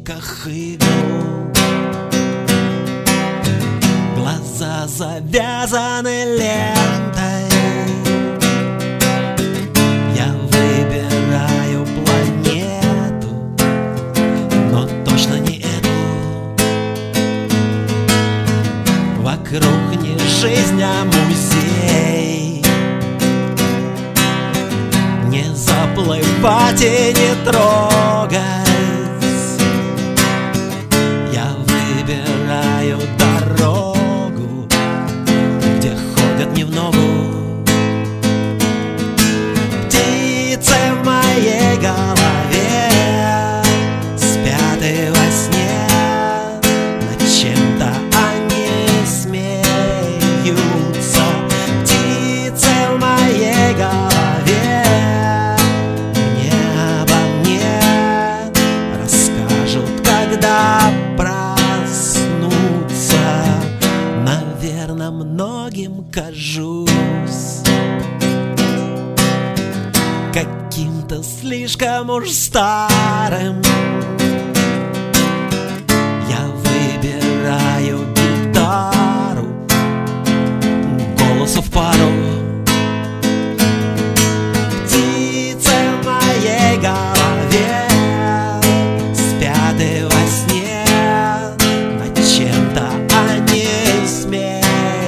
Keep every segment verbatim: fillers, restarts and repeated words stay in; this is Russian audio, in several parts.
кончиках игл. Глаза завязаны лентой. Я выбираю планету, но точно не эту. Вокруг не жизнь, а музей. Не заплывать и не трогать. Я выбираю дорогу, где ходят не в ногу. Птицы в моей голове спят и во сне. Над чем-то они смеются. Птицы в моей голове мне обо мне расскажут, когда проснутся. Наверно, многим кажусь каким-то слишком уж старым. Я выбираю гитару, голосу в пару. Птицы в моей голове спят и во сне. Над чем-то они смеются.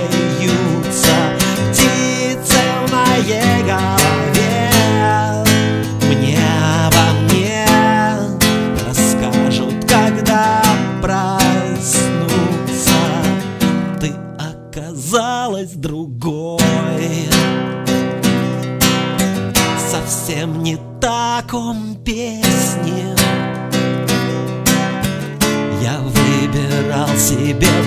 Птицы в моей голове мне обо мне расскажут, когда проснутся. Ты оказалась другой, совсем не так он песни. Я выбирал себе